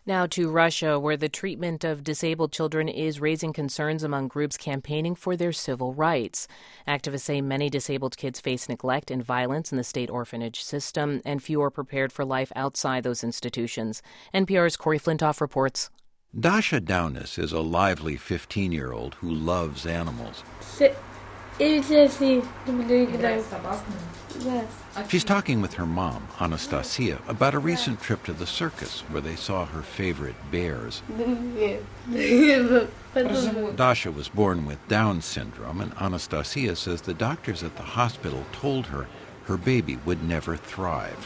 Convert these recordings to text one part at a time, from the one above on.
Now to Russia, where the treatment of disabled children is raising concerns among groups campaigning for their civil rights. Activists say many disabled kids face neglect and violence in the state orphanage system, and few are prepared for life outside those institutions. NPR's Corey Flintoff reports. Dasha Daunis is a lively 15-year-old who loves animals. She's talking with her mom, Anastasia, about a recent trip to the circus where they saw her favorite bears. Dasha was born with Down syndrome, and Anastasia says the doctors at the hospital told her her baby would never thrive.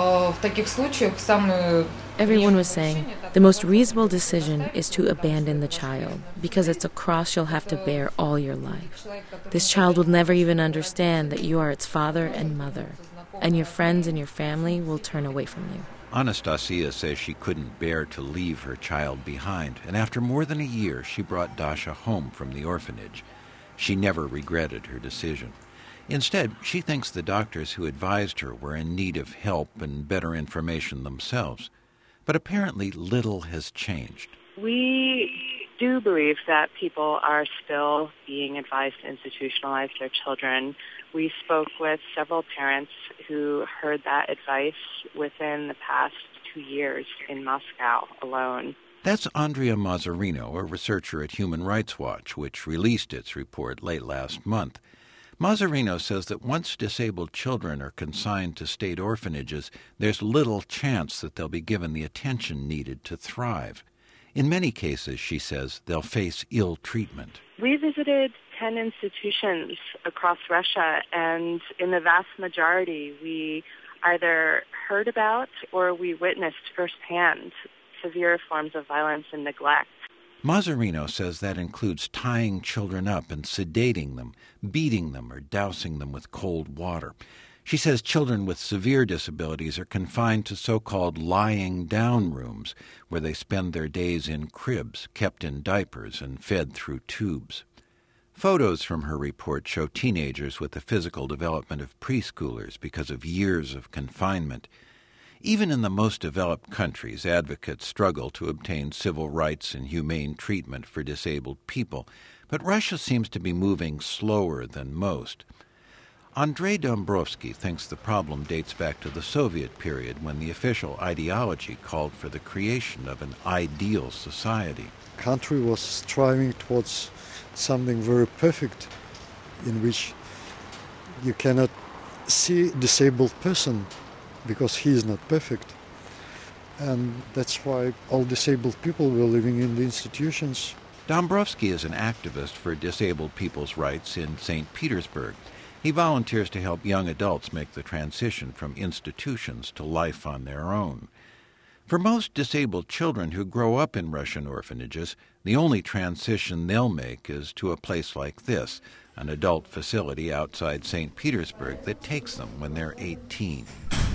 Everyone was saying the most reasonable decision is to abandon the child because it's a cross you'll have to bear all your life. This child will never even understand that you are its father and mother, and your friends and your family will turn away from you. Anastasia says she couldn't bear to leave her child behind, and after more than a year, she brought Dasha home from the orphanage. She never regretted her decision. Instead, she thinks the doctors who advised her were in need of help and better information themselves. But apparently little has changed. We do believe that people are still being advised to institutionalize their children. We spoke with several parents who heard that advice within the past 2 years in Moscow alone. That's Andrea Mazzarino, a researcher at Human Rights Watch, which released its report late last month. Mazzarino says that once disabled children are consigned to state orphanages, there's little chance that they'll be given the attention needed to thrive. In many cases, she says, they'll face ill treatment. We visited 10 institutions across Russia, and in the vast majority, we either heard about or we witnessed firsthand severe forms of violence and neglect. Mazzarino says that includes tying children up and sedating them, beating them or dousing them with cold water. She says children with severe disabilities are confined to so-called lying down rooms, where they spend their days in cribs, kept in diapers, and fed through tubes. Photos from her report show teenagers with the physical development of preschoolers because of years of confinement. Even in the most developed countries, advocates struggle to obtain civil rights and humane treatment for disabled people, but Russia seems to be moving slower than most. Andrei Dombrovsky thinks the problem dates back to the Soviet period when the official ideology called for the creation of an ideal society. The country was striving towards something very perfect, in which you cannot see a disabled person because he is not perfect. And that's why all disabled people were living in the institutions. Dombrovsky is an activist for disabled people's rights in St. Petersburg. He volunteers to help young adults make the transition from institutions to life on their own. For most disabled children who grow up in Russian orphanages, the only transition they'll make is to a place like this, an adult facility outside St. Petersburg that takes them when they're 18.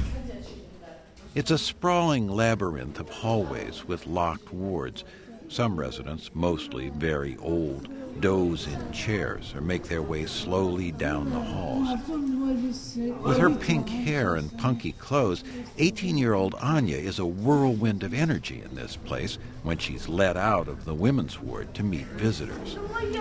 It's a sprawling labyrinth of hallways with locked wards. Some residents, mostly very old, doze in chairs or make their way slowly down the halls. With her pink hair and punky clothes, 18-year-old Anya is a whirlwind of energy in this place when she's let out of the women's ward to meet visitors.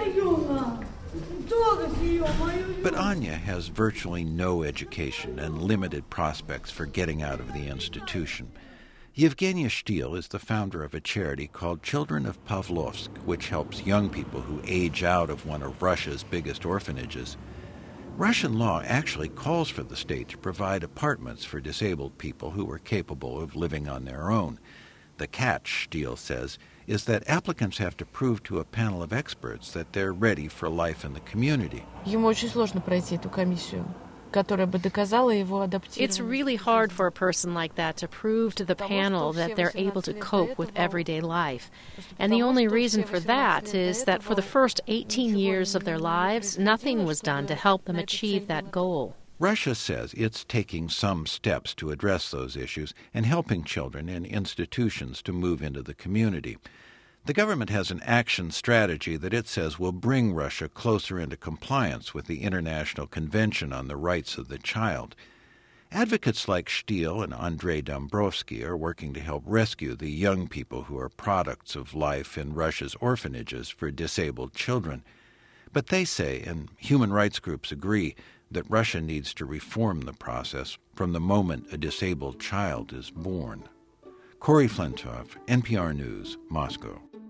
But Anya has virtually no education and limited prospects for getting out of the institution. Yevgenia Shtil is the founder of a charity called Children of Pavlovsk, which helps young people who age out of one of Russia's biggest orphanages. Russian law actually calls for the state to provide apartments for disabled people who are capable of living on their own. The catch, Shtil says, is that applicants have to prove to a panel of experts that they're ready for life in the community. It's really hard for a person like that to prove to the panel that they're able to cope with everyday life. And the only reason for that is that for the first 18 years of their lives, nothing was done to help them achieve that goal. Russia says it's taking some steps to address those issues and helping children in institutions to move into the community. The government has an action strategy that it says will bring Russia closer into compliance with the International Convention on the Rights of the Child. Advocates like Steele and Andrei Dombrovsky are working to help rescue the young people who are products of life in Russia's orphanages for disabled children. But they say, and human rights groups agree, that Russia needs to reform the process from the moment a disabled child is born. Corey Flintoff, NPR News, Moscow.